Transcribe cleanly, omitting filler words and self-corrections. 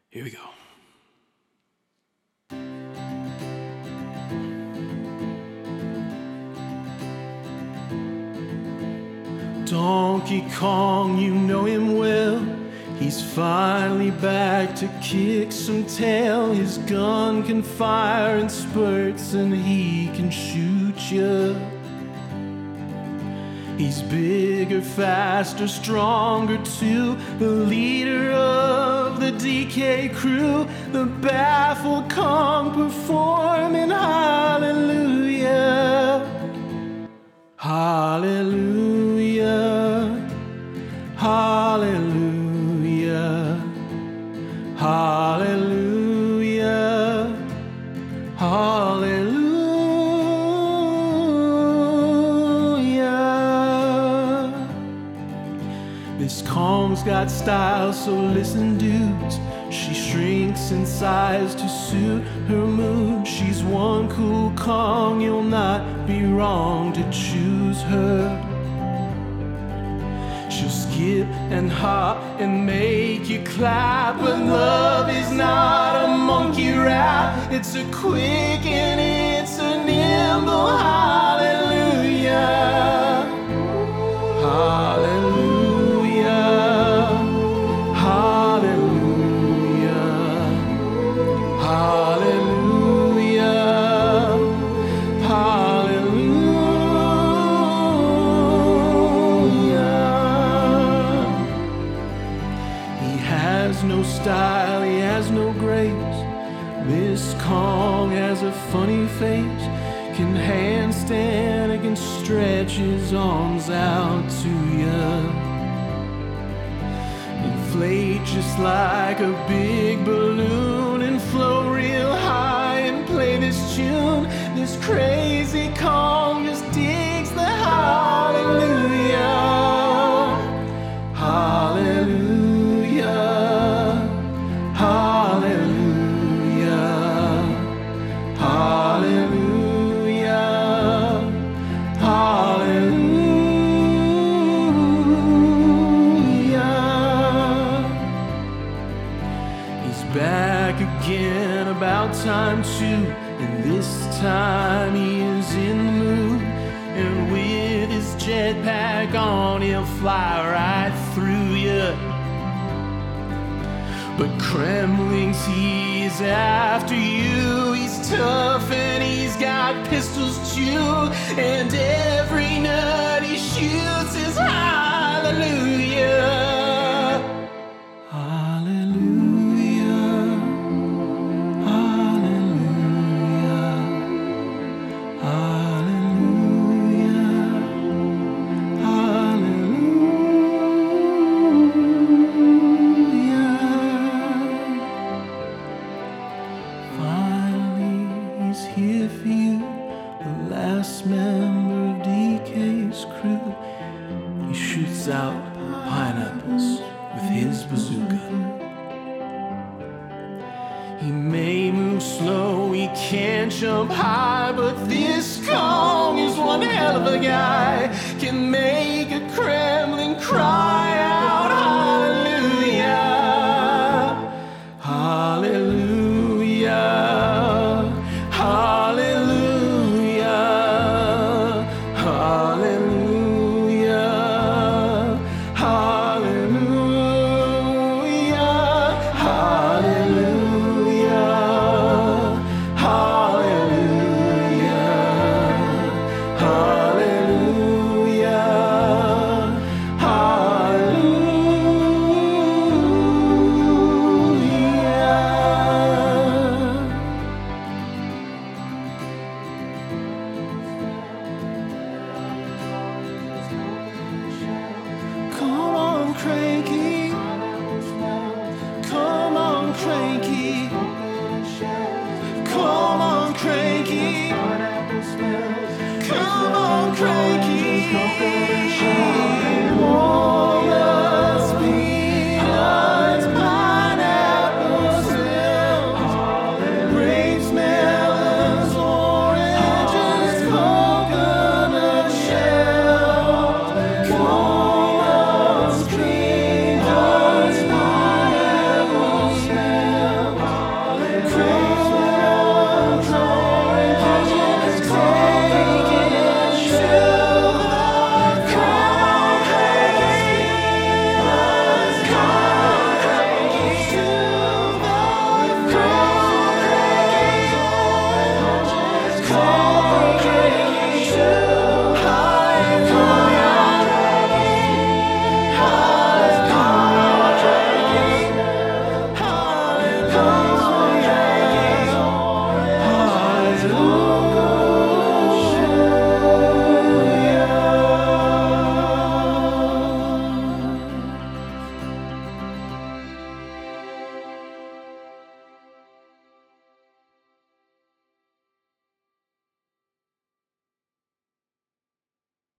Here we go. Donkey Kong, you know him well. He's finally back to kick some tail. His gun can fire in spurts and he can shoot you. He's bigger, faster, stronger too. The leader of the DK crew. The baffled Kong performing hallelujah. Hallelujah. Hallelujah. Hallelujah. Hallelujah. This Kong's got style, so listen, dudes. She shrinks in size to suit her mood. She's one cool Kong, you'll not be wrong to choose her. She'll skip and hop and make you clap. But love is not a monkey rap. It's a quick and it's a nimble hallelujah. Hallelujah. Hallelujah. Hallelujah. No style, he has no grace. This Kong has a funny face. Can handstand and can stretch his arms out to you. Inflate just like a big balloon and flow real high and play this tune. This crazy Kong just digs the hallelujah. Hallelujah. Hallelujah. Hallelujah. Hallelujah. He's back again, about time too. And this time he is in the mood. And with his jetpack on, he'll fly right through you. But Kremling's, he's after you. He's tough and he's got pistols too. And every nut he shoots is hallelujah. Hallelujah. Hallelujah. Hallelujah. Hallelujah. Finally, he's here for you, the last member of DK's crew. He shoots out pineapples with his bazooka. He may move slow, he can't jump high, but this Kong is one hell of a guy.